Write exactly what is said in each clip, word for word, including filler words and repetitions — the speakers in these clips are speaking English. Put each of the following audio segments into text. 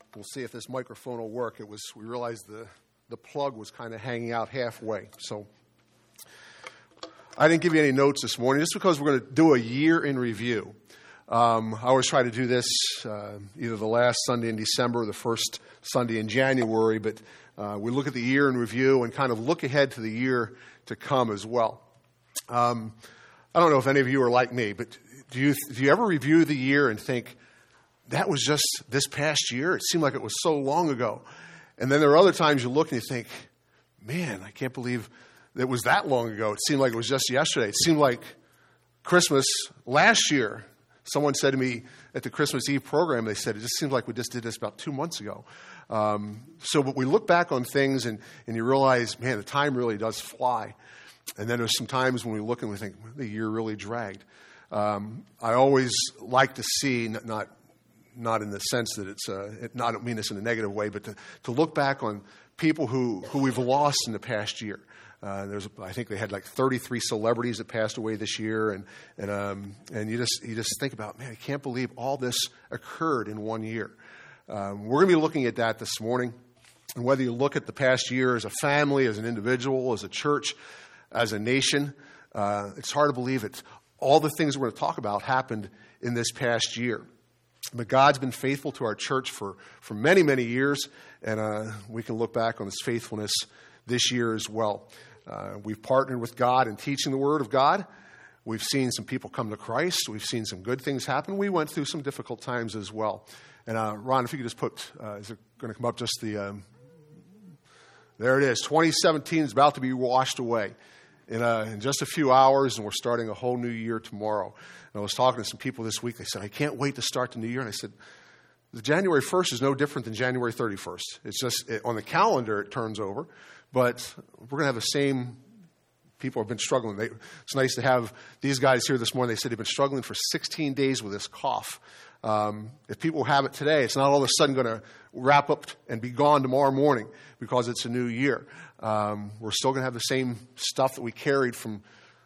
We'll see if this microphone will work. It was, we realized the, the plug was kind of hanging out halfway. So I didn't give you any notes this morning just because we're going to do a year in review. Um, I always try to do this uh, either the last Sunday in December or the first Sunday in January, but uh, we look at the year in review and kind of look ahead to the year to come as well. Um, I don't know if any of you are like me, but do you do you ever review the year and think, that was just this past year? It seemed like it was so long ago. And then there are other times you look and you think, man, I can't believe it was that long ago. It seemed like it was just yesterday. It seemed like Christmas last year. Someone said to me at the Christmas Eve program, they said, it just seems like we just did this about two months ago. Um, so but we look back on things and, and you realize, man, the time really does fly. And then there's some times when we look and we think, the year really dragged. Um, I always like to see, not not in the sense that it's, uh, it, not, I don't mean this in a negative way, but to, to look back on people who, who we've lost in the past year. Uh, there's, I think they had like thirty-three celebrities that passed away this year, and and um, and you just you just think about, man, I can't believe all this occurred in one year. Um, we're going to be looking at that this morning, and whether you look at the past year as a family, as an individual, as a church, as a nation, uh, it's hard to believe it. All the things we're going to talk about happened in this past year. But God's been faithful to our church for, for many, many years, and uh, we can look back on His faithfulness this year as well. Uh, we've partnered with God in teaching the Word of God. We've seen some people come to Christ. We've seen some good things happen. We went through some difficult times as well. And uh, Ron, if you could just put, uh, is it going to come up just the, um, there it is. twenty seventeen is about to be washed away in, uh, in just a few hours, and we're starting a whole new year tomorrow. And I was talking to some people this week. They said, I can't wait to start the new year. And I said, the January first is no different than January thirty-first. It's just, it, on the calendar, it turns over. But we're going to have the same, people have been struggling. They, it's nice to have these guys here this morning. They said they've been struggling for sixteen days with this cough. Um, if people have it today, it's not all of a sudden going to wrap up and be gone tomorrow morning because it's a new year. Um, we're still going to have the same stuff that we carried from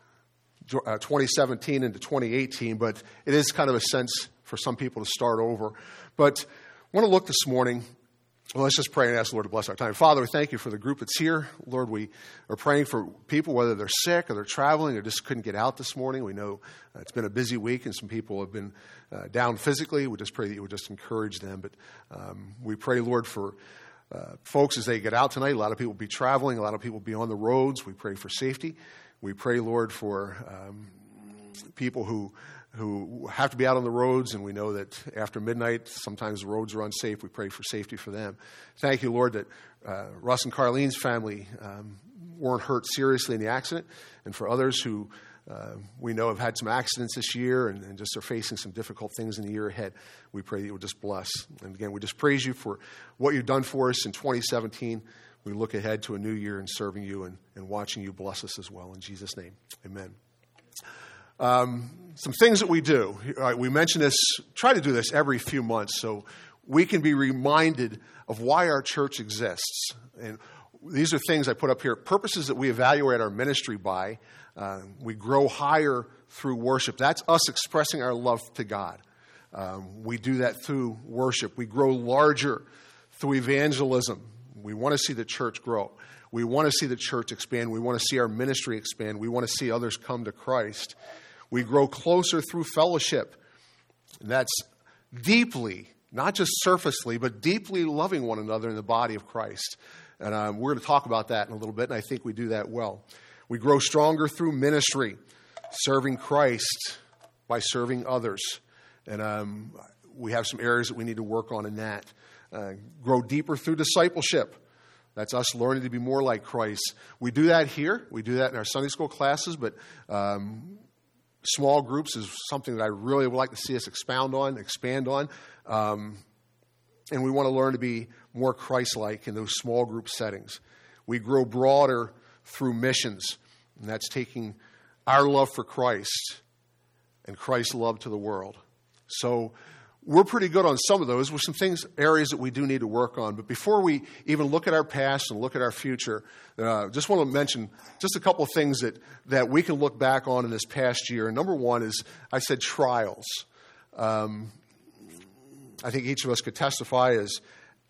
uh, twenty seventeen into twenty eighteen, but it is kind of a sense for some people to start over. But I want to look this morning. Well, let's just pray and ask the Lord to bless our time. Father, we thank you for the group that's here. Lord, we are praying for people, whether they're sick or they're traveling or just couldn't get out this morning. We know uh, it's been a busy week and some people have been uh, down physically. We just pray that you would just encourage them. But um, we pray, Lord, for uh, folks as they get out tonight. A lot of people will be traveling. A lot of people will be on the roads. We pray for safety. We pray, Lord, for um, people who who have to be out on the roads, and we know that after midnight, sometimes the roads are unsafe. We pray for safety for them. Thank you, Lord, that uh, Russ and Carlene's family um, weren't hurt seriously in the accident, and for others who uh, we know have had some accidents this year and, and just are facing some difficult things in the year ahead, we pray that you would just bless. And again, we just praise you for what you've done for us in twenty seventeen. We look ahead to a new year and serving you and, and watching you bless us as well. In Jesus' name, amen. Um, some things that we do. Uh, we mention this, try to do this every few months so we can be reminded of why our church exists. And these are things I put up here, purposes that we evaluate our ministry by. Uh, we grow higher through worship. That's us expressing our love to God. Um, we do that through worship. We grow larger through evangelism. We want to see the church grow. We want to see the church expand. We want to see our ministry expand. We want to see others come to Christ. We grow closer through fellowship. And that's deeply, not just surfacely, but deeply loving one another in the body of Christ. And um, we're going to talk about that in a little bit, and I think we do that well. We grow stronger through ministry, serving Christ by serving others. And um, we have some areas that we need to work on in that. Uh, grow deeper through discipleship. That's us learning to be more like Christ. We do that here. We do that in our Sunday school classes, but um, small groups is something that I really would like to see us expound on, expand on. Um, and we want to learn to be more Christ-like in those small group settings. We grow broader through missions, and that's taking our love for Christ and Christ's love to the world. So we're pretty good on some of those. With some things, areas that we do need to work on. But before we even look at our past and look at our future, uh, just want to mention just a couple of things that, that we can look back on in this past year. And number one is, I said trials. Um, I think each of us could testify as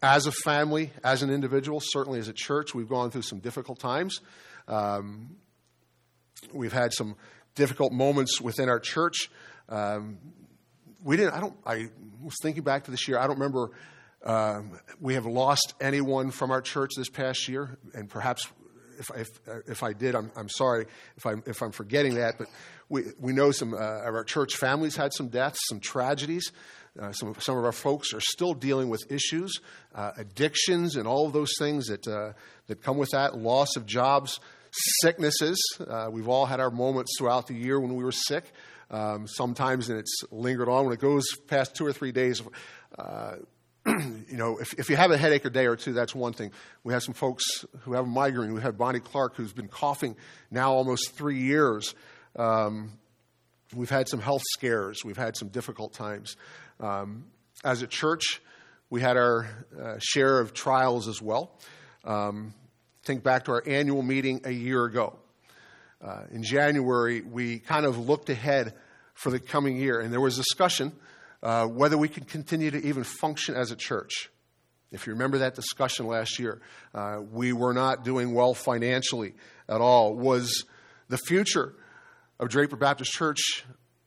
as a family, as an individual, certainly as a church, we've gone through some difficult times. Um, we've had some difficult moments within our church. Um, we didn't. I don't. I was thinking back to this year. I don't remember. Um, we have lost anyone from our church this past year, and perhaps if if, if I did, I'm, I'm sorry if I'm if I'm forgetting that. But we we know some uh, of our church families had some deaths, some tragedies. Uh, some, some of our folks are still dealing with issues, uh, addictions, and all of those things that uh, that come with that, loss of jobs, sicknesses. Uh, we've all had our moments throughout the year when we were sick. Um, sometimes, and it's lingered on. When it goes past two or three days, uh, you know, if, if you have a headache a day or two, that's one thing. We have some folks who have a migraine. We have Bonnie Clark, who's been coughing now almost three years. Um, we've had some health scares. We've had some difficult times. Um, as a church, we had our uh, share of trials as well. Um, think back to our annual meeting a year ago. Uh, in January, we kind of looked ahead for the coming year, and there was discussion uh, whether we could continue to even function as a church. If you remember that discussion last year, uh, we were not doing well financially at all. Was the future of Draper Baptist Church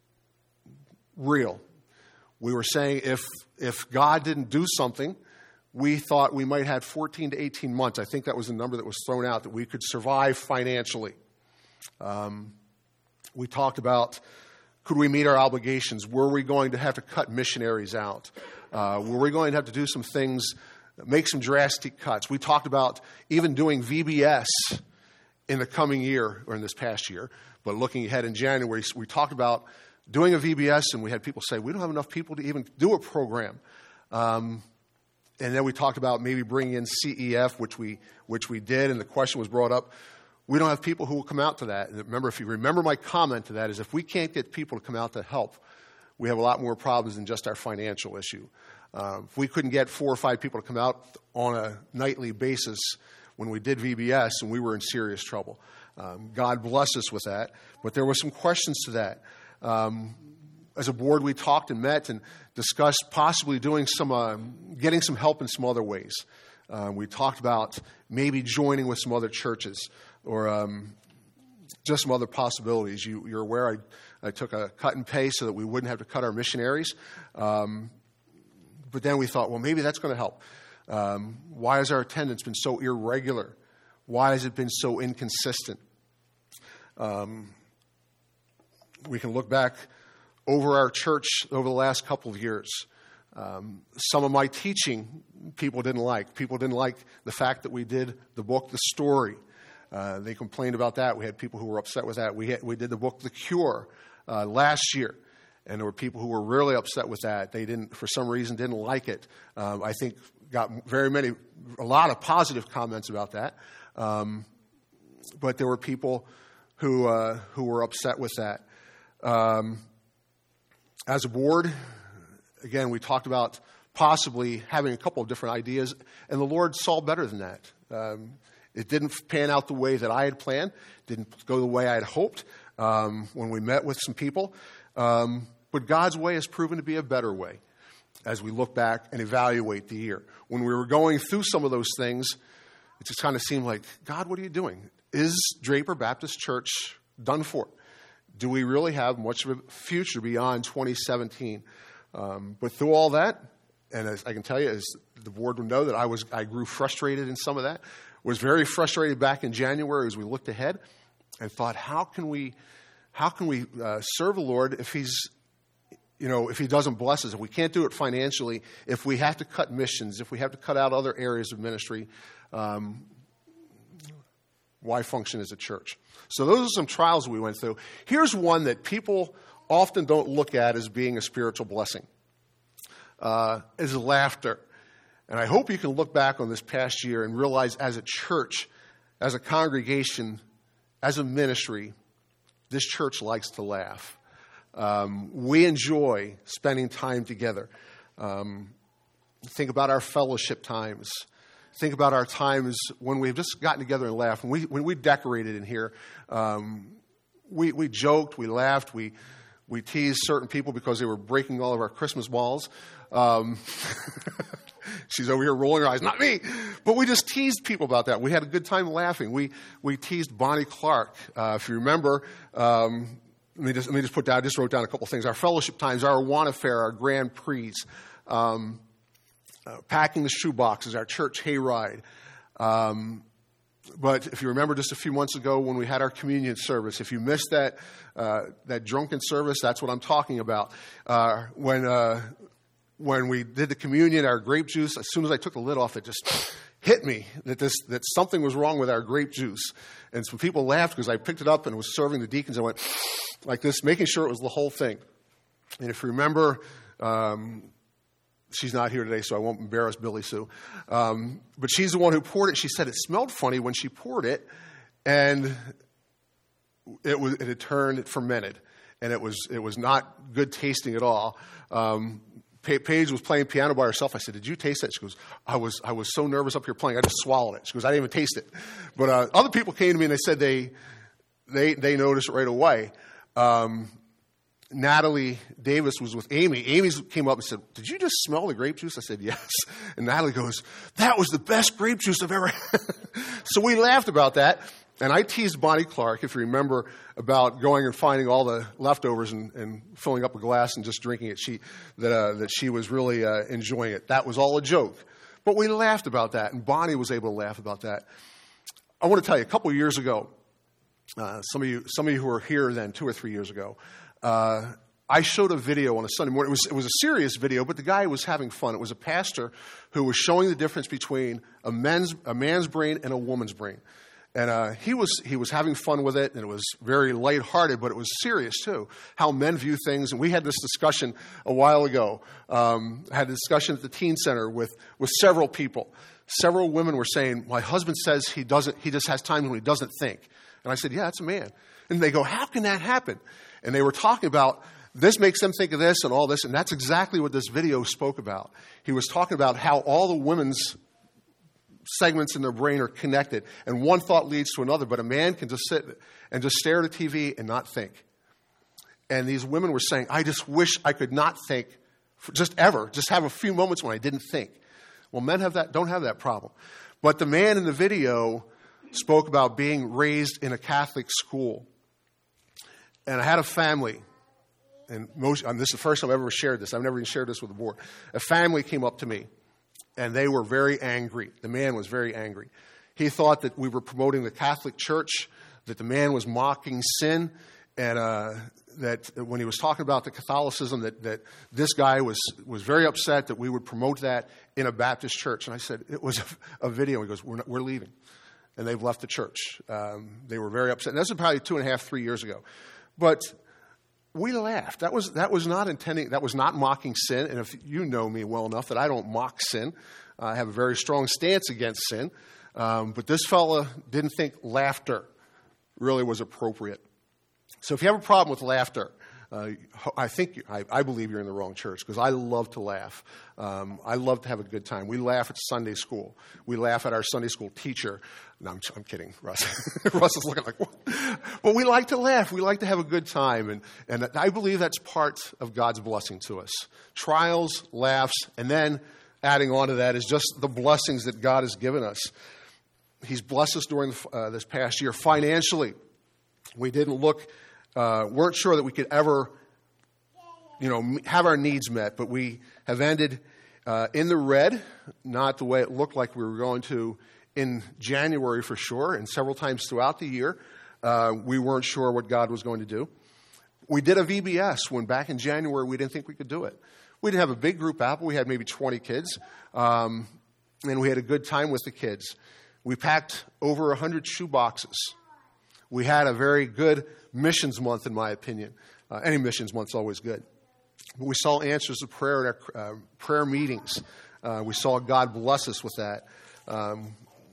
real? We were saying if if God didn't do something, we thought we might have fourteen to eighteen months. I think that was the number that was thrown out, that we could survive financially. Um, we talked about, could we meet our obligations? Were we going to have to cut missionaries out? Uh, were we going to have to do some things, make some drastic cuts? We talked about even doing V B S in the coming year, or in this past year, but looking ahead in January, we talked about doing a V B S, and we had people say, we don't have enough people to even do a program. Um, and then we talked about maybe bringing in C E F, which we which we did, and the question was brought up, we don't have people who will come out to that. And remember, if you remember my comment to that, is if we can't get people to come out to help, we have a lot more problems than just our financial issue. Um, if we couldn't get four or five people to come out on a nightly basis when we did V B S, and we were in serious trouble. Um, God bless us with that. But there were some questions to that. Um, as a board, we talked and met and discussed possibly doing some, uh, getting some help in some other ways. Uh, we talked about maybe joining with some other churches, or um, just some other possibilities. You, you're aware I, I took a cut and pay so that we wouldn't have to cut our missionaries. Um, but then we thought, well, maybe that's going to help. Um, why has our attendance been so irregular? Why has it been so inconsistent? Um, we can look back over our church over the last couple of years. Um, some of my teaching people didn't like. People didn't like the fact that we did the book, The Story. Uh, they complained about that. We had people who were upset with that. We had, we did the book, The Cure, uh, last year, and there were people who were really upset with that. They didn't, for some reason, didn't like it. Um, I think got very many, a lot of positive comments about that. Um, but there were people who uh, who were upset with that. Um, as a board, again, we talked about possibly having a couple of different ideas, and the Lord saw better than that. Um, it didn't pan out the way that I had planned, didn't go the way I had hoped um, when we met with some people. Um, but God's way has proven to be a better way as we look back and evaluate the year. When we were going through some of those things, it just kind of seemed like, God, what are you doing? Is Draper Baptist Church done for? Do we really have much of a future beyond twenty seventeen? Um, but through all that, and as I can tell you, as the board would know, that I was I grew frustrated in some of that. Was very frustrated back in January as we looked ahead and thought, how can we, how can we uh, serve the Lord if He's, you know, if He doesn't bless us, if we can't do it financially, if we have to cut missions, if we have to cut out other areas of ministry, um, why function as a church? So those are some trials we went through. Here's one that people often don't look at as being a spiritual blessing, uh, is laughter. And I hope you can look back on this past year and realize as a church, as a congregation, as a ministry, this church likes to laugh. Um, we enjoy spending time together. Um, think about our fellowship times. Think about our times when we've just gotten together and laughed. When we, when we decorated in here, um, we, we joked, we laughed, we, we teased certain people because they were breaking all of our Christmas balls. Um, She's over here rolling her eyes. Not me. But we just teased people about that. We had a good time laughing. We we teased Bonnie Clark. Uh, if you remember, um, let me just let me just put down. I just wrote down a couple things. Our fellowship times, our Awana Fair, our Grand Prix, um, uh, packing the shoe boxes, our church hayride. Um, But if you remember just a few months ago when we had our communion service, if you missed that uh, that drunken service, that's what I'm talking about. Uh, when uh, when we did the communion, our grape juice, as soon as I took the lid off, it just hit me that this that something was wrong with our grape juice. And some people laughed because I picked it up and was serving the deacons. I went like this, making sure it was the whole thing. And if you remember, um, she's not here today, so I won't embarrass Billy Sue. Um, but she's the one who poured it. She said it smelled funny when she poured it, and it was it had turned, it fermented, and it was it was not good tasting at all. Um, Paige was playing piano by herself. I said, "Did you taste that?" She goes, "I was I was so nervous up here playing, I just swallowed it." She goes, "I didn't even taste it." But uh, other people came to me and they said they they they noticed it right away. Um, Natalie Davis was with Amy. Amy came up and said, "Did you just smell the grape juice?" I said, "Yes." And Natalie goes, "That was the best grape juice I've ever had." So we laughed about that. And I teased Bonnie Clark, if you remember, about going and finding all the leftovers and, and filling up a glass and just drinking it. She that uh, that she was really uh, enjoying it. That was all a joke. But we laughed about that, and Bonnie was able to laugh about that. I want to tell you, a couple of years ago, uh, some of you some of you who were here then, two or three years ago, Uh, I showed a video on a Sunday morning. It was, it was a serious video, but the guy was having fun. It was a pastor who was showing the difference between a man's, a man's brain and a woman's brain. And uh, he was he was having fun with it, and it was very lighthearted, but it was serious too, how men view things. And we had this discussion a while ago. Um, I had a discussion at the teen center with, with several people. Several women were saying, "My husband says he doesn't. He just has times when he doesn't think." And I said, "Yeah, that's a man." And they go, "How can that happen?" And they were talking about this makes them think of this and all this, and that's exactly what this video spoke about. He was talking about how all the women's segments in their brain are connected, and one thought leads to another, but a man can just sit and just stare at a T V and not think. And these women were saying, "I just wish I could not think, for just ever, just have a few moments when I didn't think." Well, men have that, don't have that problem. But the man in the video spoke about being raised in a Catholic school. And I had a family, and most, and this is the first time I've ever shared this. I've never even shared this with the board. A family came up to me, and they were very angry. The man was very angry. He thought that we were promoting the Catholic Church, that the man was mocking sin, and uh, that when he was talking about the Catholicism, that, that this guy was, was very upset that we would promote that in a Baptist church. And I said, it was a, a video. He goes, we're, not, we're leaving. And they've left the church. Um, they were very upset. And this was probably two and a half, three years ago. But we laughed. That was that was not intending. That was not mocking sin. And if you know me well enough that I don't mock sin, I have a very strong stance against sin. Um, but this fella didn't think laughter really was appropriate. So if you have a problem with laughter, uh, I think you, I, I believe you're in the wrong church, because I love to laugh. Um, I love to have a good time. We laugh at Sunday school. We laugh at our Sunday school teacher. No, I'm, I'm kidding, Russ. Russ is looking like, what? But we like to laugh. We like to have a good time. And, and I believe that's part of God's blessing to us. Trials, laughs, and then adding on to that is just the blessings that God has given us. He's blessed us during uh, this past year financially. We didn't look, uh, weren't sure that we could ever, you know, have our needs met, but we have ended uh, in the red, not the way it looked like we were going to in January for sure, and several times throughout the year. Uh, we weren't sure what God was going to do. We did a V B S when back in January we didn't think we could do it. We didn't have a big group Apple. We had maybe twenty kids, um, and we had a good time with the kids. We packed over one hundred shoe boxes. We had a very good missions month, in my opinion. Uh, any missions month is always good. But we saw answers to prayer at our uh, prayer meetings. Uh, we saw God bless us with that. Um,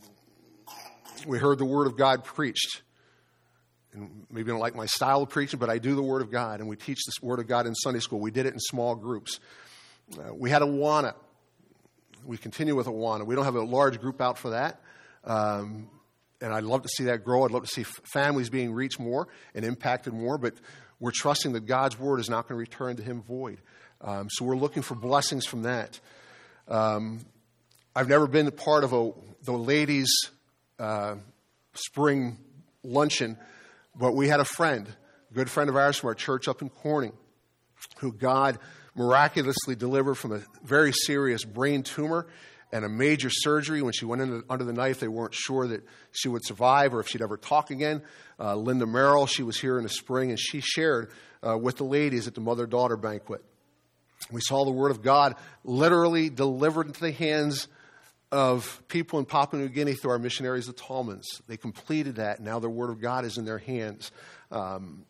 we heard the Word of God preached. And maybe you don't like my style of preaching, but I do the Word of God, and we teach this Word of God in Sunday school. We did it in small groups. Uh, we had Awana. We continue with Awana. We don't have a large group out for that. Um, and I'd love to see that grow. I'd love to see families being reached more and impacted more, but we're trusting that God's Word is not going to return to Him void. Um, so we're looking for blessings from that. Um, I've never been part of a the ladies' uh, spring luncheon, but we had a friend, a good friend of ours from our church up in Corning, who God miraculously delivered from a very serious brain tumor and a major surgery. When she went in under the knife, they weren't sure that she would survive or if she'd ever talk again. Uh, Linda Merrill, she was here in the spring, and she shared uh, with the ladies at the mother-daughter banquet. We saw the Word of God literally delivered into the hands of people in Papua New Guinea through our missionaries, the Tallmans. They completed that. Now the Word of God is in their hands. Um,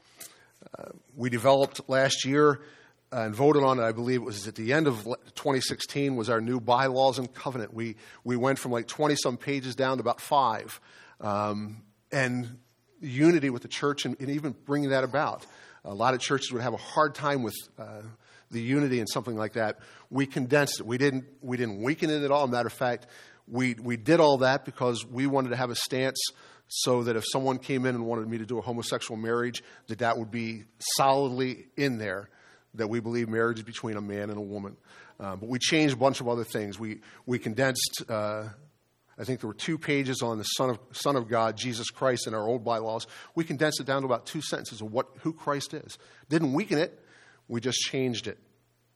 uh, we developed last year uh, and voted on it, I believe it was at the end of twenty sixteen, was our new bylaws and covenant. We we went from like twenty-some pages down to about five. Um, and unity with the church and, and even bringing that about. A lot of churches would have a hard time with uh, the unity and something like that. We condensed it. We didn't we didn't weaken it at all. Matter of fact, we we did all that because we wanted to have a stance so that if someone came in and wanted me to do a homosexual marriage, that that would be solidly in there, that we believe marriage is between a man and a woman. Uh, but we changed a bunch of other things. We we condensed, uh, I think there were two pages on the Son of Son of God, Jesus Christ, in our old bylaws. We condensed it down to about two sentences of what who Christ is. Didn't weaken it. We just changed it.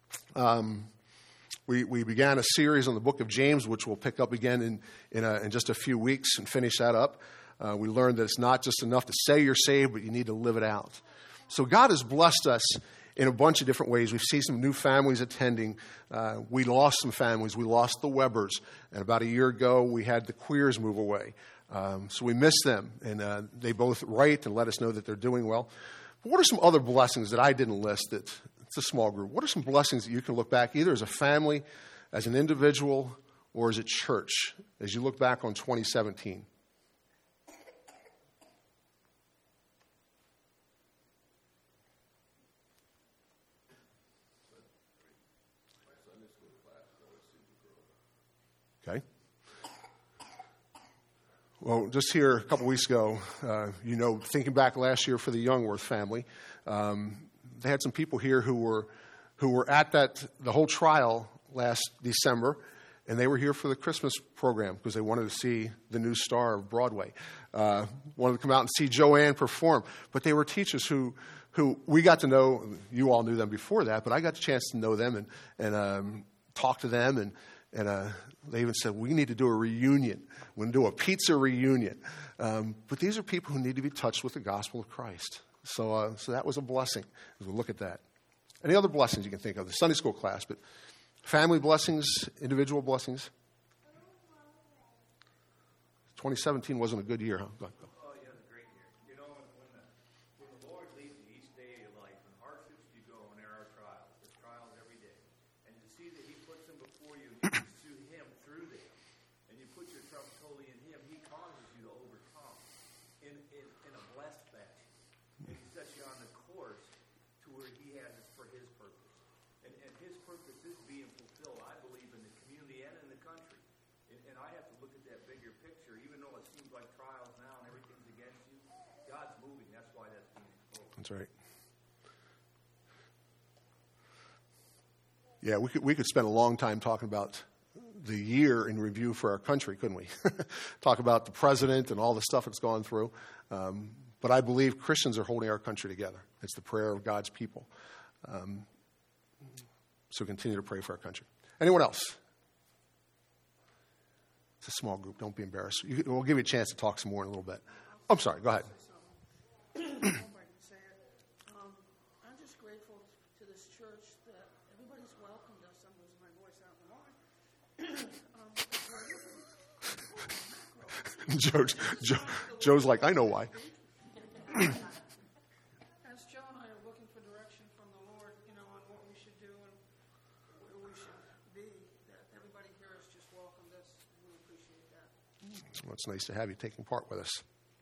Um, we, we began a series on the book of James, which we'll pick up again in, in, a, in just a few weeks and finish that up. Uh, we learned that it's not just enough to say you're saved, but you need to live it out. So God has blessed us in a bunch of different ways. We've seen some new families attending. Uh, we lost some families. We lost the Webbers. And about a year ago, we had the Queers move away. Um, so we miss them. And uh, they both write and let us know that they're doing well. But what are some other blessings that I didn't list that it's a small group? What are some blessings that you can look back either as a family, as an individual, or as a church as you look back on twenty seventeen? Okay. Well, just here a couple weeks ago, uh, you know, thinking back last year for the Youngworth family, um, they had some people here who were who were at that the whole trial last December, and they were here for the Christmas program because they wanted to see the new star of Broadway. Uh, wanted to come out and see Joanne perform, but they were teachers who who we got to know. You all knew them before that, but I got the chance to know them and and um, talk to them and. And uh, they even said, we need to do a reunion. We're going to do a pizza reunion. Um, but these are people who need to be touched with the gospel of Christ. So uh, so that was a blessing as we look at that. Any other blessings you can think of? The Sunday school class, but family blessings, individual blessings. twenty seventeen wasn't a good year, huh? Go ahead. Oh, yeah, it was a great year. You know, when, when, the, when the Lord leads you each day of your life, when hardships you go and there are trials, there's trials every day. And to see that He puts them before you and you pursue Him through them, and you put your trust totally in Him, He causes you to overcome in, in, in a blessed fashion. And He sets you on the course to where He has it for His purpose. And, and His purpose is being fulfilled, I believe, in the community and in the country. And, and I have to look at that bigger picture, even though it seems like trials now and everything's against you. God's moving. That's why that's being exposed. That's right. Yeah, we could we could spend a long time talking about the year in review for our country, couldn't we? Talk about the president and all the stuff it's gone through. Um, but I believe Christians are holding our country together. It's the prayer of God's people. Um, so continue to pray for our country. Anyone else? It's a small group. Don't be embarrassed. You, we'll give you a chance to talk some more in a little bit. I'm sorry. Go ahead. I'm just grateful to this church that everybody's welcomed us. I'm losing my voice out in the line. Joe, Joe, Joe's like, I know why. As Joe and I are looking for direction from the Lord, you know, on what we should do and where we should be, that everybody here has just welcomed us. We appreciate that. Well, it's nice to have you taking part with us.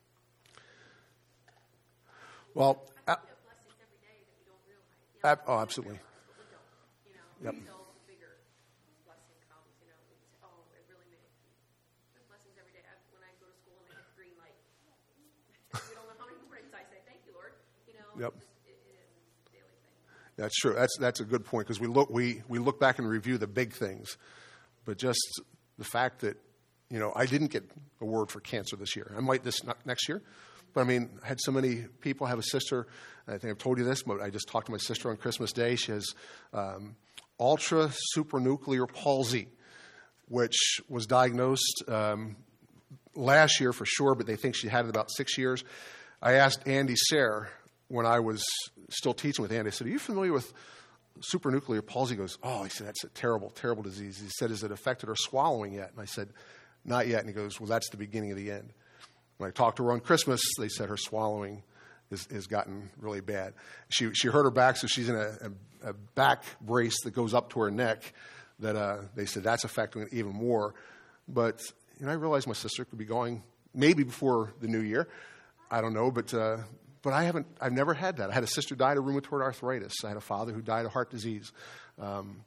Well, I think we have blessings every day that we don't realize. You know, ab- oh, absolutely. But we don't. You know, Yep. until the bigger blessing comes, you know, we say, oh, it really made. There's blessings every day. I, when I go to school and they get green light, we don't know how many mornings I say, thank you, Lord. You know, Yep. just, it, it is a daily thing. That's true. That's that's a good point because we look we we look back and review the big things, but just the fact that, you know, I didn't get a word for cancer this year. I might this next year. But, I mean, I had so many people. I have a sister. I think I've told you this, but I just talked to my sister on Christmas Day. She has um, ultra supranuclear palsy, which was diagnosed um, last year for sure, but they think she had it about six years. I asked Andy Sayre when I was still teaching with Andy. I said, are you familiar with supranuclear palsy? He goes, oh, he said, that's a terrible, terrible disease. He said, has it affected her swallowing yet? And I said, not yet. And he goes, well, that's the beginning of the end. When I talked to her on Christmas, they said her swallowing is, is gotten really bad. She she hurt her back, so she's in a, a, a back brace that goes up to her neck that uh, they said that's affecting it even more. But you know, I realized my sister could be going maybe before the new year. I don't know, but uh, but I haven't. I've never had that. I had a sister die of rheumatoid arthritis. I had a father who died of heart disease, um,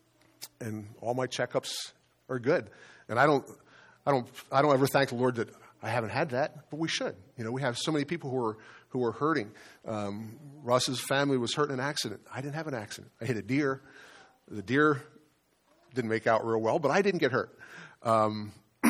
and all my checkups are good. And I don't, I don't, I don't ever thank the Lord that I haven't had that, but we should. You know, we have so many people who are who are hurting. Um, Russ's family was hurt in an accident. I didn't have an accident. I hit a deer. The deer didn't make out real well, but I didn't get hurt. Um,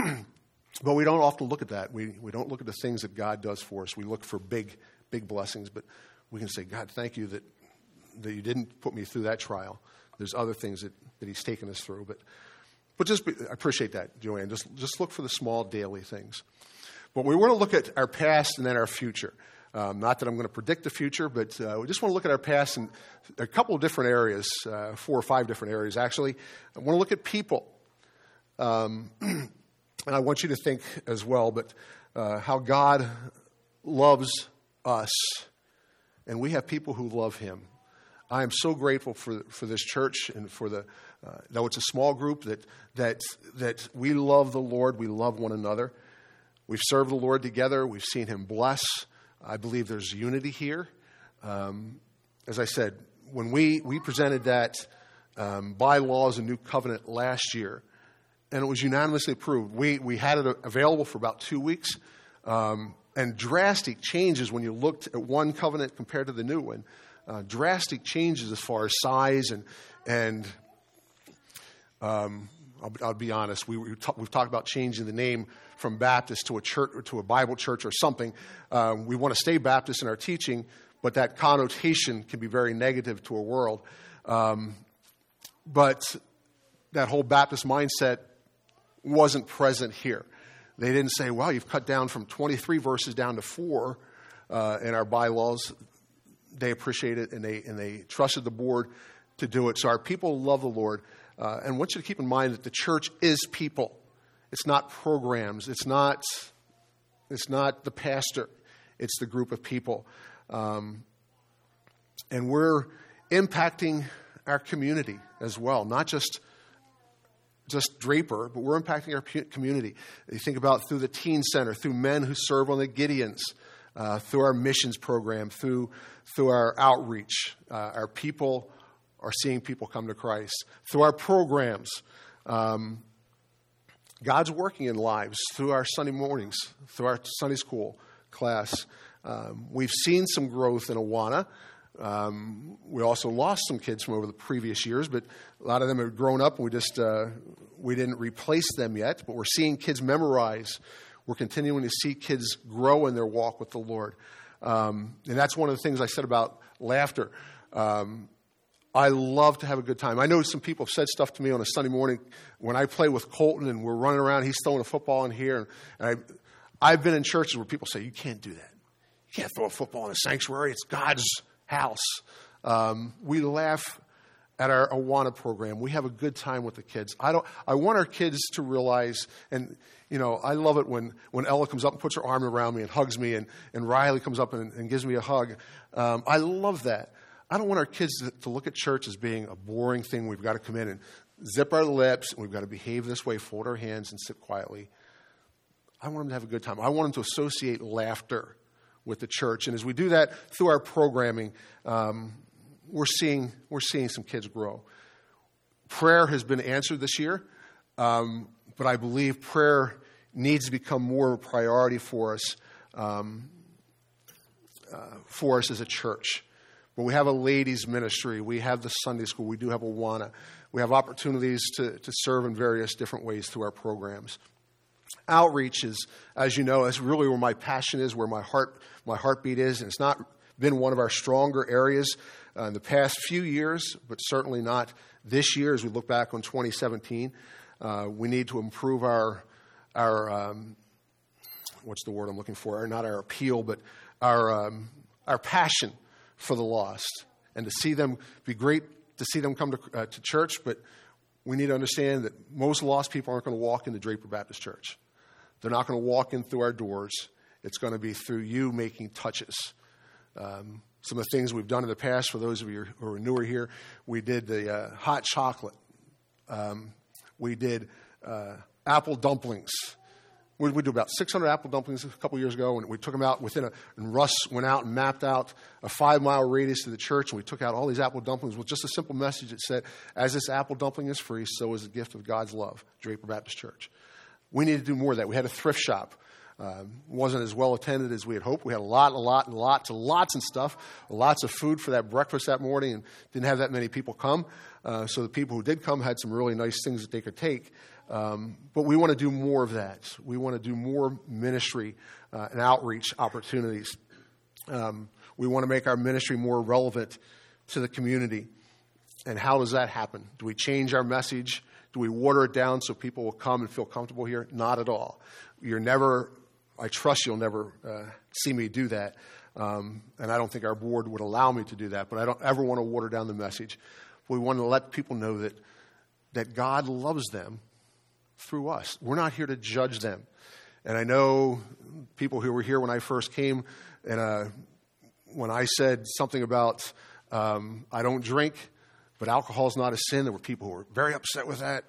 but we don't often look at that. We we don't look at the things that God does for us. We look for big big blessings, but we can say, God, thank you that that you didn't put me through that trial. There's other things that, that He's taken us through, but. But just be, I appreciate that, Joanne. Just just look for the small daily things. But we want to look at our past and then our future. Um, not that I'm going to predict the future, but uh, we just want to look at our past in a couple of different areas, uh, four or five different areas, actually. I want to look at people. Um, and I want you to think as well, but uh, how God loves us, and we have people who love Him. I am so grateful for for this church and for the, uh, though it's a small group, that that that we love the Lord, we love one another. We've served the Lord together. We've seen Him bless. I believe there's unity here. Um, as I said, when we, we presented that um, bylaws and new covenant last year, and it was unanimously approved, we, we had it available for about two weeks, um, and drastic changes when you looked at one covenant compared to the new one. Uh, drastic changes as far as size and and um, I'll, I'll be honest. We, we talk, we've talked about changing the name from Baptist to a church or to a Bible church or something. Uh, we want to stay Baptist in our teaching, but that connotation can be very negative to a world. Um, but that whole Baptist mindset wasn't present here. They didn't say, "Well, you've cut down from twenty-three verses down to four uh, in our bylaws." They appreciate it, and they and they trusted the board to do it. So our people love the Lord. Uh, and I want you to keep in mind that the church is people. It's not programs. It's not, it's not the pastor. It's the group of people. Um, and we're impacting our community as well, not just just Draper, but we're impacting our pu- community. You think about through the Teen Center, through men who serve on the Gideons, uh, through our missions program, through through our outreach. Uh, our people are seeing people come to Christ. Through our programs, um, God's working in lives through our Sunday mornings, through our Sunday school class. Um, we've seen some growth in Awana. Um, we also lost some kids from over the previous years, but a lot of them have grown up, and we just uh, we didn't replace them yet. But we're seeing kids memorize. We're continuing to see kids grow in their walk with the Lord. Um, and that's one of the things I said about laughter. Um, I love to have a good time. I know some people have said stuff to me on a Sunday morning when I play with Colton and we're running around. He's throwing a football in here. And I, I've been in churches where people say, you can't do that. You can't throw a football in a sanctuary. It's God's house. Um, we laugh at our Awana program. We have a good time with the kids. I don't. I want our kids to realize, and you know, I love it when, when Ella comes up and puts her arm around me and hugs me, and, and Riley comes up and, and gives me a hug. Um, I love that. I don't want our kids to, to look at church as being a boring thing. We've got to come in and zip our lips, and we've got to behave this way, fold our hands, and sit quietly. I want them to have a good time. I want them to associate laughter with the church, and as we do that through our programming, um, we're seeing we're seeing some kids grow. Prayer has been answered this year, um, but I believe prayer needs to become more of a priority for us, um, uh, for us as a church. But we have a ladies' ministry. We have the Sunday school. We do have Awana. we have opportunities to, to serve in various different ways through our programs. Outreach is, as you know, is really where my passion is, where my heart, my heartbeat is, and it's not been one of our stronger areas uh, in the past few years, but certainly not this year as we look back on twenty seventeen. Uh, we need to improve our, our um, what's the word I'm looking for? Not our appeal, but our, um, our passion for the lost, and to see them be great, to see them come to, uh, to church, but we need to understand that most lost people aren't going to walk into Draper Baptist Church. They're not going to walk in through our doors. It's going to be through you making touches. Um, some of the things we've done in the past, for those of you who are newer here, we did the uh, hot chocolate. Um, we did uh, apple dumplings. We, we did about six hundred apple dumplings a couple years ago, and we took them out within a, and Russ went out and mapped out a five-mile radius to the church, and we took out all these apple dumplings with just a simple message that said, as this apple dumpling is free, so is the gift of God's love, Draper Baptist Church. We need to do more of that. We had a thrift shop. Um, wasn't as well attended as we had hoped. We had a lot, a lot, and lots and lots and stuff, lots of food for that breakfast that morning, and didn't have that many people come. Uh, so the people who did come had some really nice things that they could take. Um, but we want to do more of that. We want to do more ministry uh, and outreach opportunities. Um, we want to make our ministry more relevant to the community. And how does that happen? Do we change our message? Do we water it down so people will come and feel comfortable here? Not at all. You're never, I trust you'll never uh, see me do that. Um, and I don't think our board would allow me to do that. But I don't ever want to water down the message. We want to let people know that that God loves them through us. We're not here to judge them. And I know people who were here when I first came, and uh, when I said something about um, I don't drink, but alcohol is not a sin, there were people who were very upset with that.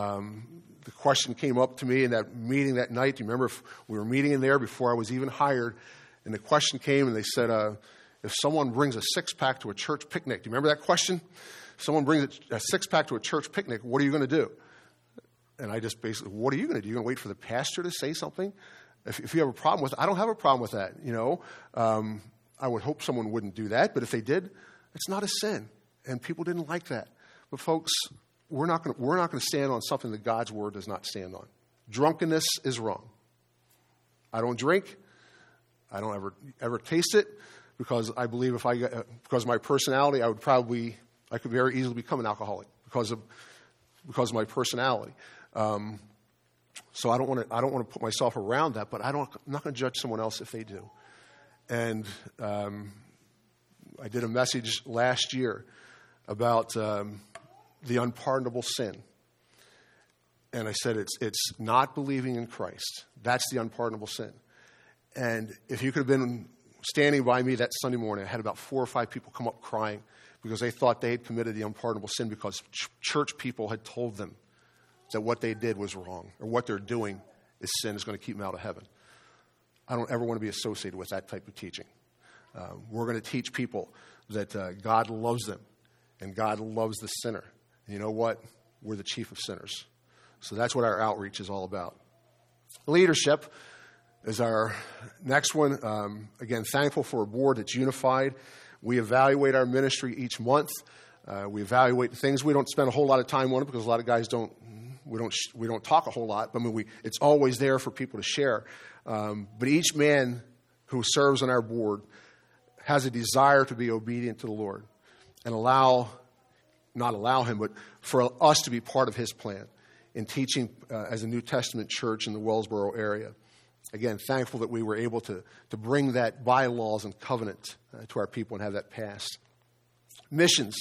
Um, the question came up to me in that meeting that night. Do you remember if we were meeting in there before I was even hired? And the question came, and they said, uh, if someone brings a six-pack to a church picnic, do you remember that question? If someone brings a six-pack to a church picnic, what are you going to do? And I just basically, what are you going to do? You're going to wait for the pastor to say something? If, if you have a problem with it, I don't have a problem with that. You know, um, I would hope someone wouldn't do that, but if they did, it's not a sin, and people didn't like that. But folks, we're not going to, we're not going to stand on something that God's word does not stand on. Drunkenness is wrong. I don't drink. I don't ever ever taste it because I believe if I uh, because of my personality, I would probably I could very easily become an alcoholic because of because of my personality. Um, so I don't want to I don't want to put myself around that, but I don't I'm not going to judge someone else if they do. And um, I did a message last year about um, the unpardonable sin, and I said it's it's not believing in Christ. That's the unpardonable sin. And if you could have been standing by me that Sunday morning, I had about four or five people come up crying because they thought they had committed the unpardonable sin because ch- church people had told them that what they did was wrong or what they're doing is sin, is going to keep them out of heaven. I don't ever want to be associated with that type of teaching. Uh, we're going to teach people that uh, God loves them and God loves the sinner. And you know what? We're the chief of sinners. So that's what our outreach is all about. Leadership is our next one. Um, again, thankful for a board that's unified. We evaluate our ministry each month. Uh, we evaluate the things. We don't spend a whole lot of time on it because a lot of guys don't. We don't. We don't talk a whole lot. But I mean, we, it's always there for people to share. Um, but each man who serves on our board has a desire to be obedient to the Lord and allow, not allow him, but for us to be part of his plan in teaching uh, as a New Testament church in the Wellsboro area. Again, thankful that we were able to, to bring that bylaws and covenant uh, to our people and have that passed. Missions.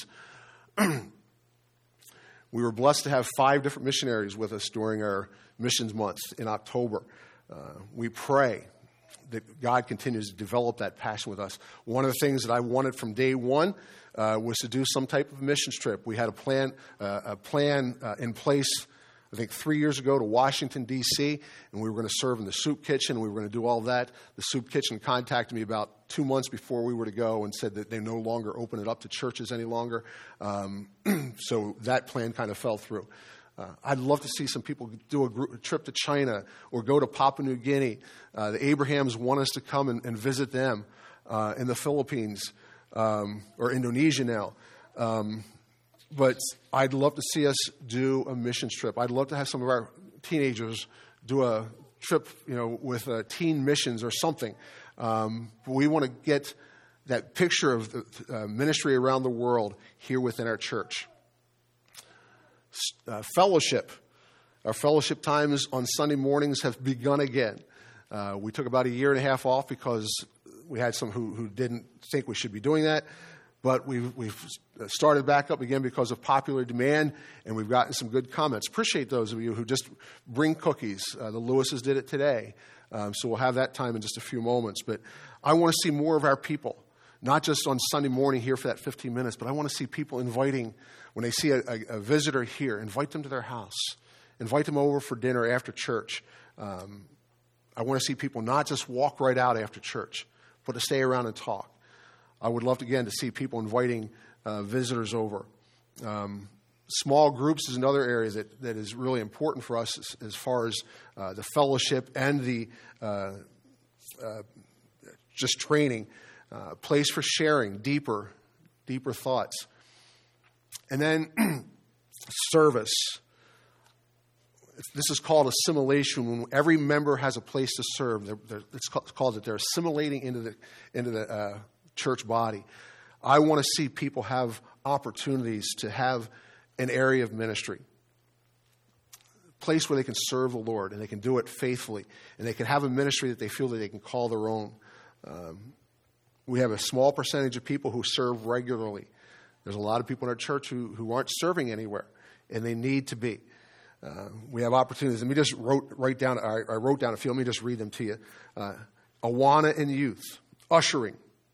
We were blessed to have five different missionaries with us during our missions month in October. Uh, we pray that God continues to develop that passion with us. One of the things that I wanted from day one uh, was to do some type of missions trip. We had a plan, uh, a plan uh, in place I think three years ago to Washington, D C, and we were going to serve in the soup kitchen, and we were going to do all of that. The soup kitchen contacted me about two months before we were to go and said that they no longer open it up to churches any longer. Um, so that plan kind of fell through. Uh, I'd love to see some people do a, group, a trip to China or go to Papua New Guinea. Uh, the Abrahams want us to come and, and visit them uh, in the Philippines um, or Indonesia now. Um, but I'd love to see us do a missions trip. I'd love to have some of our teenagers do a trip, you know, with uh, teen missions or something. Um, we want to get that picture of the uh, ministry around the world here within our church. Uh, fellowship. Our fellowship times on Sunday mornings have begun again. Uh, we took about a year and a half off because we had some who, who didn't think we should be doing that. But we've, we've started back up again because of popular demand, and we've gotten some good comments. Appreciate those of you who just bring cookies. Uh, the Lewises did it today. Um, so we'll have that time in just a few moments. But I want to see more of our people, not just on Sunday morning here for that fifteen minutes, but I want to see people inviting, when they see a, a, a visitor here, invite them to their house. Invite them over for dinner after church. Um, I want to see people not just walk right out after church, but to stay around and talk. I would love, to, again, to see people inviting uh, visitors over. Um, small groups is another area that, that is really important for us as, as far as uh, the fellowship and the uh, uh, just training. Uh, place for sharing deeper, deeper thoughts. And then service. This is called assimilation. When every member has a place to serve, they're, they're, it's called that they're assimilating into the into the uh, church body. I want to see people have opportunities to have an area of ministry, a place where they can serve the Lord and they can do it faithfully, and they can have a ministry that they feel that they can call their own. Um, we have a small percentage of people who serve regularly. There's a lot of people in our church who, who aren't serving anywhere, and they need to be. Uh, we have opportunities. Let me just wrote write down. I, I wrote down a few. Let me just read them to you. Uh, Awana in youth, ushering,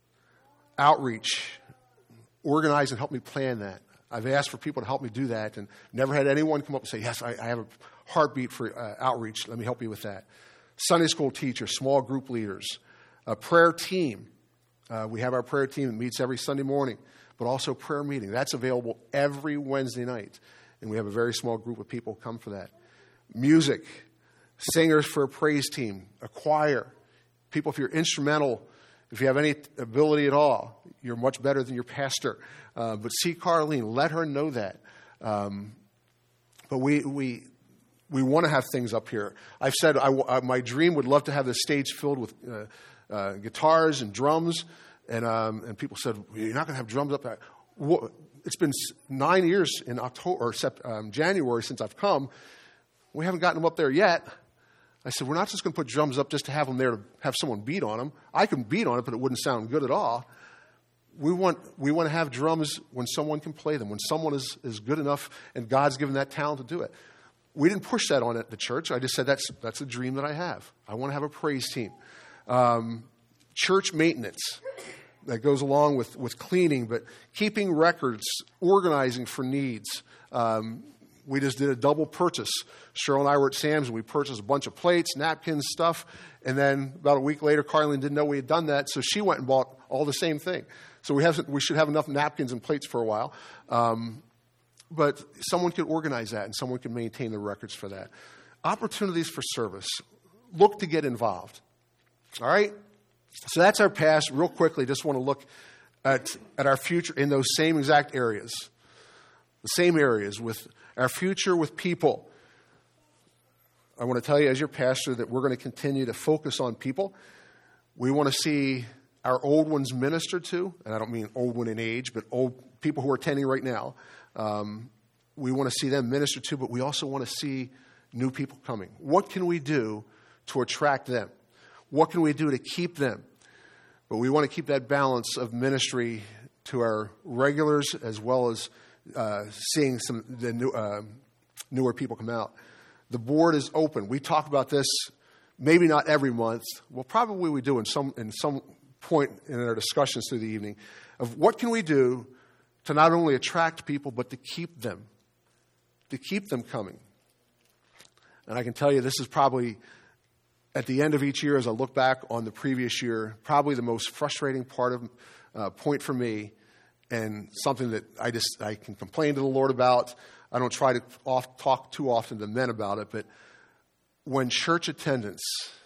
outreach, organize and help me plan that. I've asked for people to help me do that, and never had anyone come up and say, "Yes, I, I have a heartbeat for uh, outreach. Let me help you with that." Sunday school teachers, small group leaders, a prayer team. Uh, we have our prayer team that meets every Sunday morning, but also prayer meeting. That's available every Wednesday night. And we have a very small group of people come for that. Music, singers for a praise team, a choir. People, if you're instrumental, if you have any ability at all, you're much better than your pastor. Uh, but see Carlene, let her know that. Um, but we we we want to have things up here. I've said I, I, my dream would love to have the stage filled with uh, uh, guitars and drums. And um, and people said, "You're not going to have drums up there." What? It's been nine years in October or um, January since I've come. We haven't gotten them up there yet. I said, we're not just going to put drums up just to have them there to have someone beat on them. I can beat on it, but it wouldn't sound good at all. We want we want to have drums when someone can play them, when someone is, is good enough and God's given that talent to do it. We didn't push that on at the church. I just said that's that's a dream that I have. I want to have a praise team. Um, church maintenance. That goes along with, with cleaning, but keeping records, organizing for needs. Um, we just did a double purchase. Cheryl and I were at Sam's, and we purchased a bunch of plates, napkins, stuff. And then about a week later, Carlene didn't know we had done that, so she went and bought all the same thing. So we have we should have enough napkins and plates for a while. Um, but someone could organize that, and someone could maintain the records for that. Opportunities for service. Look to get involved. All right? So that's our past. Real quickly, just want to look at, at our future in those same exact areas. The same areas with our future with people. I want to tell you as your pastor that we're going to continue to focus on people. We want to see our old ones ministered to, and I don't mean old one in age, but old people who are attending right now. Um, we want to see them ministered to, but we also want to see new people coming. What can we do to attract them? What can we do to keep them? But we want to keep that balance of ministry to our regulars as well as uh, seeing some the new, uh, newer people come out. The board is open. We talk about this maybe not every month. Well, probably we do in some in some point in our discussions through the evening of what can we do to not only attract people but to keep them, to keep them coming. And I can tell you this is probably at the end of each year, as I look back on the previous year, probably the most frustrating part of uh, point for me, and something that I just I can complain to the Lord about. I don't try to off, talk too often to men about it, but when church attendance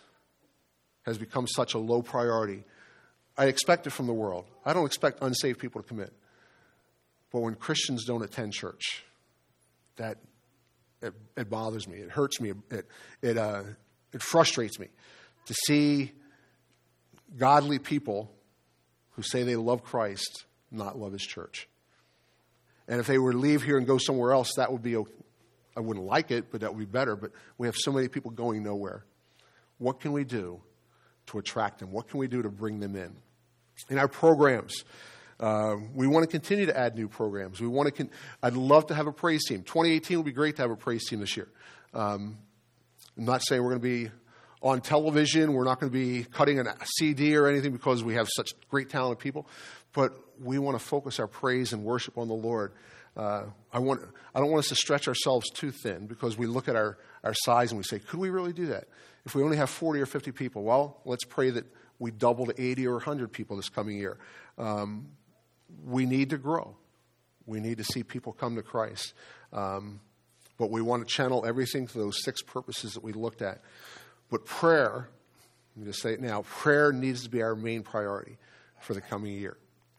has become such a low priority, I expect it from the world. I don't expect unsaved people to commit. But when Christians don't attend church, that it, it bothers me. It hurts me. It it uh, it frustrates me to see godly people who say they love Christ not love His church. And if they were to leave here and go somewhere else, that would be okay. I wouldn't like it, but that would be better. But we have so many people going nowhere. What can we do to attract them? What can we do to bring them in? In our programs, uh, we want to continue to add new programs. We want to. Con- I'd love to have a praise team. twenty eighteen would be great to have a praise team this year. Um, I'm not saying we're going to be on television. We're not going to be cutting a C D or anything because we have such great talented people. But we want to focus our praise and worship on the Lord. Uh, I want. I don't want us to stretch ourselves too thin because we look at our, our size and we say, could we really do that? If we only have forty or fifty people, well, let's pray that we double to eighty or one hundred people this coming year. Um, we need to grow. We need to see people come to Christ. Um, but we want to channel everything to those six purposes that we looked at. But prayer, let me just say it now, prayer needs to be our main priority for the coming year.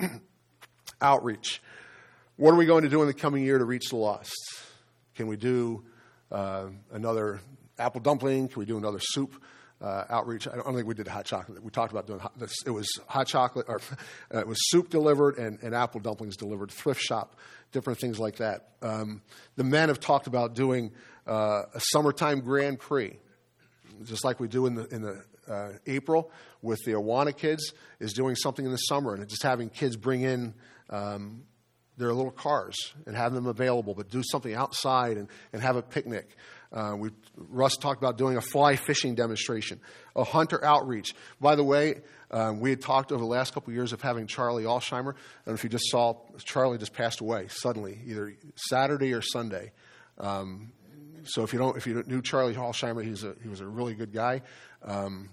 Outreach. What are we going to do in the coming year to reach the lost? Can we do uh, another apple dumpling? Can we do another soup uh, outreach? I don't think we did hot chocolate. We talked about doing hot, it was hot chocolate, or uh, it was soup delivered and, and apple dumplings delivered, thrift shop, different things like that. Um, the men have talked about doing uh, a summertime Grand Prix, just like we do in the in the uh, April with the Awana kids, is doing something in the summer and just having kids bring in um, their little cars and have them available, but do something outside and, and have a picnic. Uh, we Russ talked about doing a fly fishing demonstration, a hunter outreach. By the way, um, we had talked over the last couple of years of having Charlie Alsheimer. I don't know if you just saw, Charlie just passed away suddenly, either Saturday or Sunday. Um, so if you don't, if you knew Charlie Alsheimer, he's a, he was a really good guy. Um,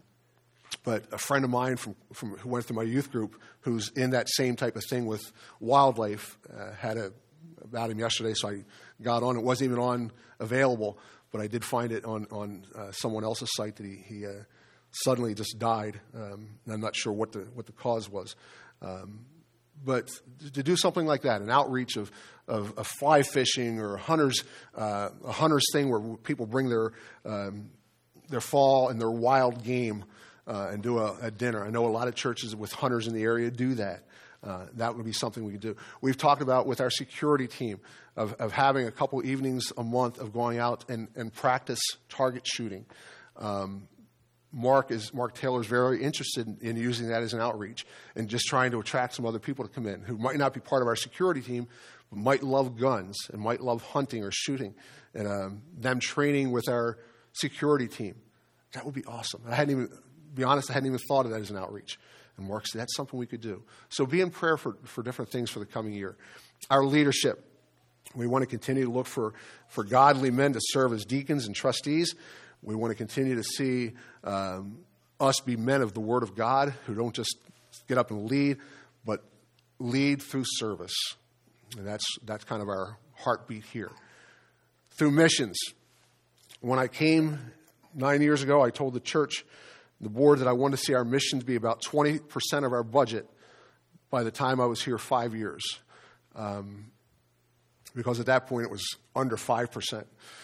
But a friend of mine from, from who went through my youth group, who's in that same type of thing with wildlife, uh, had a about him yesterday. So I got on. It wasn't even on available, but I did find it on on uh, someone else's site that he, he uh, suddenly just died. Um, and I'm not sure what the what the cause was. Um, but to do something like that, an outreach of of, of fly fishing or hunters uh, a hunters thing where people bring their um, their fall and their wild game. Uh, and do a, a dinner. I know a lot of churches with hunters in the area do that. Uh, that would be something we could do. We've talked about with our security team of, of having a couple evenings a month of going out and, and practice target shooting. Um, Mark is Mark Taylor is very interested in, in using that as an outreach and just trying to attract some other people to come in who might not be part of our security team, but might love guns and might love hunting or shooting, and um, them training with our security team. That would be awesome. I hadn't even. Be honest, I hadn't even thought of that as an outreach. And Mark said, that's something we could do. So be in prayer for, for different things for the coming year. Our leadership. We want to continue to look for, for godly men to serve as deacons and trustees. We want to continue to see um, us be men of the Word of God who don't just get up and lead, but lead through service. And that's, that's kind of our heartbeat here. Through missions. When I came nine years ago, I told the church, the board, that I wanted to see our missions be about twenty percent of our budget by the time I was here five years. Um, because at that point it was under five percent.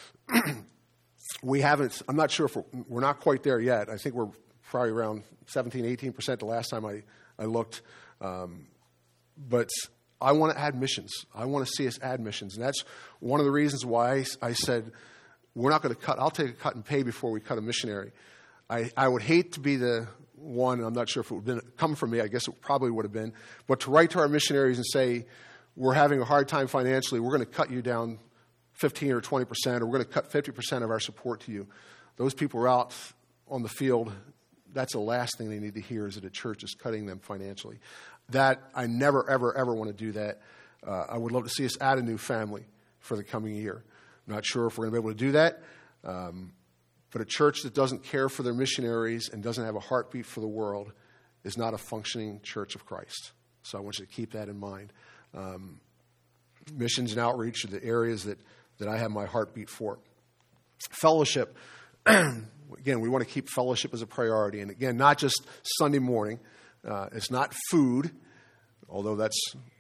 We haven't, I'm not sure if we're, we're not quite there yet. I think we're probably around seventeen, eighteen percent the last time I, I looked. Um, but I want to add missions. I want to see us add missions. And that's one of the reasons why I, I said, we're not going to cut, I'll take a cut and pay before we cut a missionary. I, I would hate to be the one, and I'm not sure if it would have been, come from me, I guess it probably would have been, but to write to our missionaries and say, we're having a hard time financially, we're going to cut you down fifteen or twenty percent, or we're going to cut fifty percent of our support to you. Those people are out on the field. That's the last thing they need to hear, is that a church is cutting them financially. That, I never, ever, ever want to do that. Uh, I would love to see us add a new family for the coming year. I'm not sure if we're going to be able to do that. Um, But a church that doesn't care for their missionaries and doesn't have a heartbeat for the world is not a functioning church of Christ. So I want you to keep that in mind. Um, missions and outreach are the areas that, that I have my heartbeat for. Fellowship. Again, we want to keep fellowship as a priority. And again, not just Sunday morning. Uh, it's not food, although that's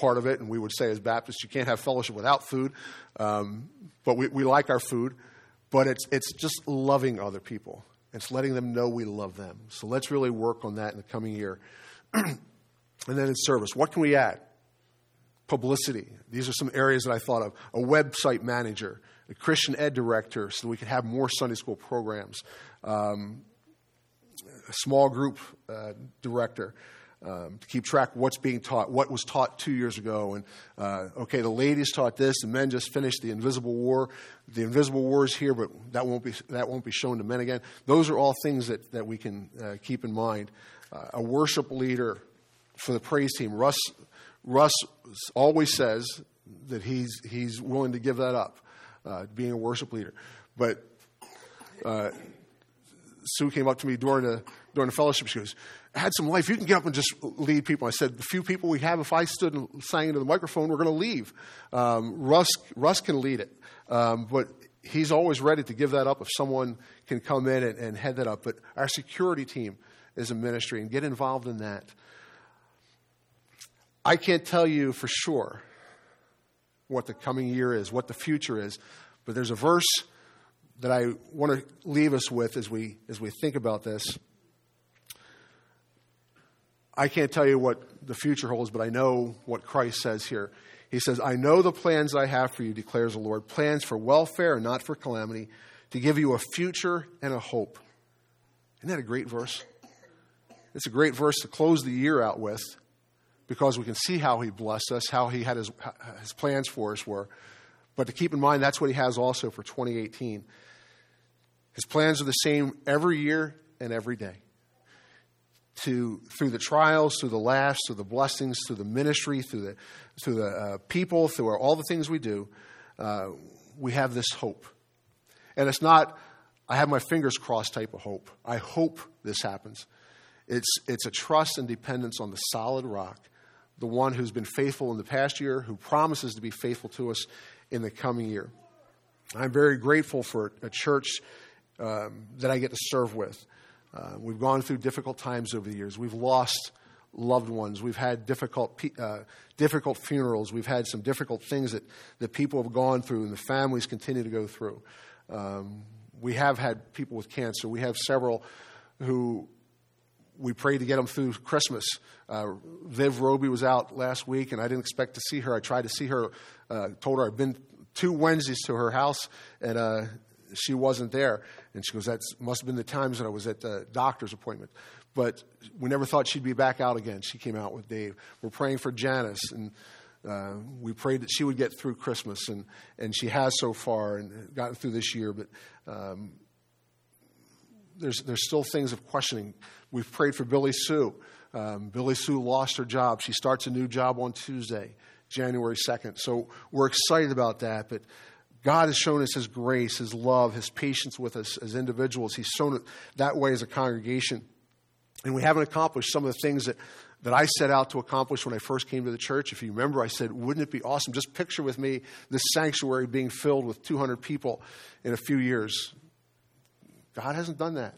part of it, and we would say as Baptists, you can't have fellowship without food. Um, but we, we like our food. But it's it's just loving other people. It's letting them know we love them. So let's really work on that in the coming year. And then in service, what can we add? Publicity. These are some areas that I thought of. A website manager, a Christian ed director, so that we can have more Sunday school programs. Um, a small group uh, director. Um, to keep track of what's being taught, what was taught two years ago. And, uh, okay, the ladies taught this, the men just finished the Invisible War. The Invisible War is here, but that won't be that won't be shown to men again. Those are all things that, that we can uh, keep in mind. Uh, a worship leader for the praise team. Russ Russ always says that he's, he's willing to give that up, uh, being a worship leader. But uh, Sue came up to me during the, during the fellowship. She goes, I had some life. You can get up and just lead people. I said, the few people we have, if I stood and sang into the microphone, we're going to leave. Um, Russ, Russ can lead it. Um, but he's always ready to give that up if someone can come in and, and head that up. But our security team is a ministry, and get involved in that. I can't tell you for sure what the coming year is, what the future is. But there's a verse that I want to leave us with as we as we think about this. I can't tell you what the future holds, but I know what Christ says here. He says, I know the plans I have for you, declares the Lord, plans for welfare and not for calamity, to give you a future and a hope. Isn't that a great verse? It's a great verse to close the year out with, because we can see how he blessed us, how he had his, his plans for us were. But to keep in mind, that's what he has also for twenty eighteen. His plans are the same every year and every day. To through the trials, through the laughs, through the blessings, through the ministry, through the through the uh, people, through our, all the things we do, uh, we have this hope. And it's not, I have my fingers crossed type of hope. I hope this happens. It's it's a trust and dependence on the solid rock, the one who's been faithful in the past year, who promises to be faithful to us in the coming year. I'm very grateful for a church um, that I get to serve with. Uh, we've gone through difficult times over the years. We've lost loved ones. We've had difficult uh, difficult funerals. We've had some difficult things that, that people have gone through and the families continue to go through. Um, we have had people with cancer. We have several who we prayed to get them through Christmas. Uh, Viv Roby was out last week, and I didn't expect to see her. I tried to see her, uh, told her I'd been two Wednesdays to her house, and uh, she wasn't there. And she goes, that must have been the times that I was at the doctor's appointment. But we never thought she'd be back out again. She came out with Dave. We're praying for Janice, and uh, we prayed that she would get through Christmas, and, and she has so far and gotten through this year. But um, there's there's still things of questioning. We've prayed for Billy Sue. Um, Billy Sue lost her job. She starts a new job on Tuesday, January second. So we're excited about that. But God has shown us His grace, His love, His patience with us as individuals. He's shown it that way as a congregation. And we haven't accomplished some of the things that, that I set out to accomplish when I first came to the church. If you remember, I said, wouldn't it be awesome? Just picture with me this sanctuary being filled with two hundred people in a few years. God hasn't done that.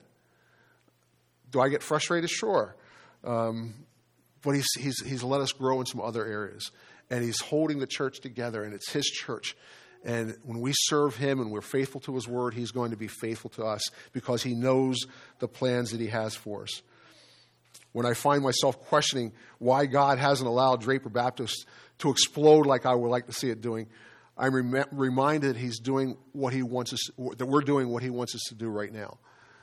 Do I get frustrated? Sure. Um, but he's, he's, he's let us grow in some other areas. And He's holding the church together, and it's His church. And when we serve Him and we're faithful to His word, He's going to be faithful to us because He knows the plans that He has for us. When I find myself questioning why God hasn't allowed Draper Baptist to explode like I would like to see it doing, I'm rem- reminded He's doing what He wants us, that we're doing what He wants us to do right now.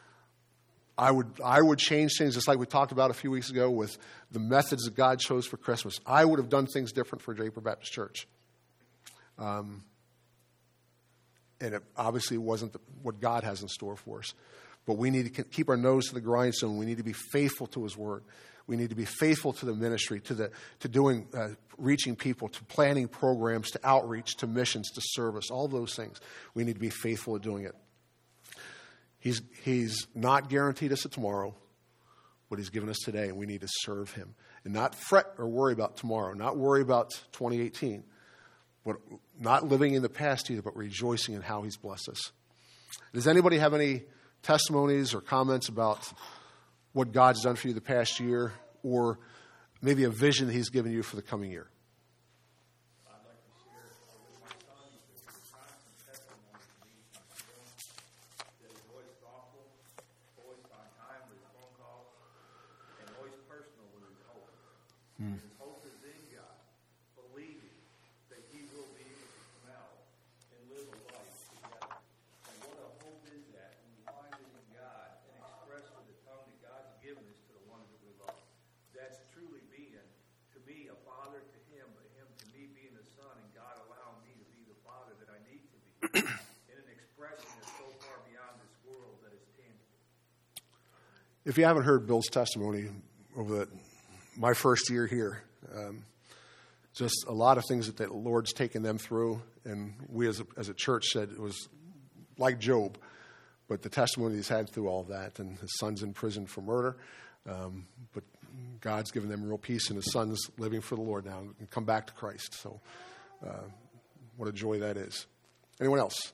I would I would change things, just like we talked about a few weeks ago with the methods that God chose for Christmas. I would have done things different for Draper Baptist Church. Um, and it obviously wasn't the, what God has in store for us. But we need to keep our nose to the grindstone. We need to be faithful to His word. We need to be faithful to the ministry, to the to doing, uh, reaching people, to planning programs, to outreach, to missions, to service, all those things. We need to be faithful at doing it. He's He's not guaranteed us a tomorrow, but He's given us today, and we need to serve Him. And not fret or worry about tomorrow, not worry about twenty eighteen, but not living in the past either, but rejoicing in how He's blessed us. Does anybody have any testimonies or comments about what God's done for you the past year, or maybe a vision He's given you for the coming year? His hope is in God, believing that he will be able to come out and live a life together. And what a hope is that when you find it in God and express with the tongue that God's given us to the ones that we love. That's truly being, to me, a father to him, but him to me being a son, and God allowing me to be the father that I need to be. In an expression that's so far beyond this world that is tangible. If you haven't heard Bill's testimony over the, my first year here, um, just a lot of things that the Lord's taken them through, and we as a, as a church said it was like Job, but the testimony he's had through all that, and his son's in prison for murder, um, but God's given them real peace, and his son's living for the Lord now and come back to Christ. So uh, what a joy that is. Anyone else?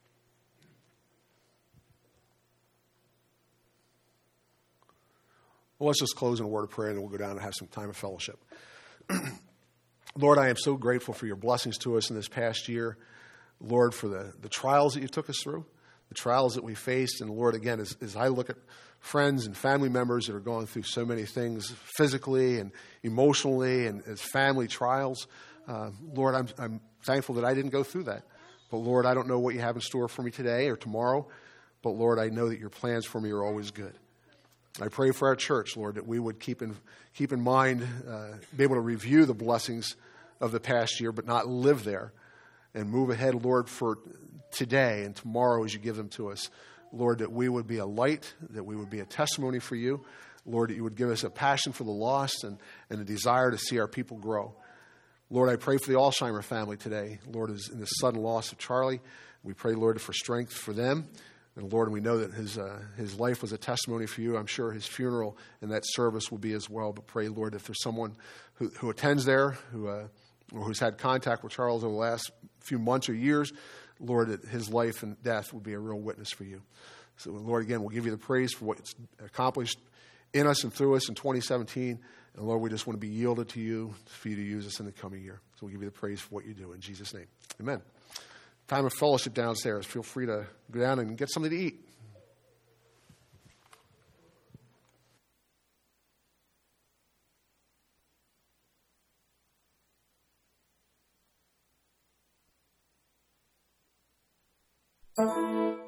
Well, let's just close in a word of prayer, and then we'll go down and have some time of fellowship. Lord, I am so grateful for your blessings to us in this past year. Lord, for the, the trials that you took us through, the trials that we faced. And Lord, again, as, as I look at friends and family members that are going through so many things physically and emotionally and as family trials, uh, Lord, I'm, I'm thankful that I didn't go through that. But Lord, I don't know what you have in store for me today or tomorrow. But Lord, I know that your plans for me are always good. I pray for our church, Lord, that we would keep in keep in mind, uh, be able to review the blessings of the past year, but not live there, and move ahead, Lord, for today and tomorrow as you give them to us. Lord, that we would be a light, that we would be a testimony for you. Lord, that you would give us a passion for the lost and, and a desire to see our people grow. Lord, I pray for the Alzheimer family today. Lord, is in the sudden loss of Charlie. We pray, Lord, for strength for them. And Lord, we know that his uh, his life was a testimony for you. I'm sure his funeral and that service will be as well. But pray, Lord, if there's someone who, who attends there, who uh, or who's had contact with Charles over the last few months or years, Lord, that his life and death would be a real witness for you. So, Lord, again, we'll give you the praise for what's accomplished in us and through us in twenty seventeen. And Lord, we just want to be yielded to you for you to use us in the coming year. So we'll give you the praise for what you do. In Jesus' name, amen. Time of fellowship downstairs. Feel free to go down and get something to eat. Thank you.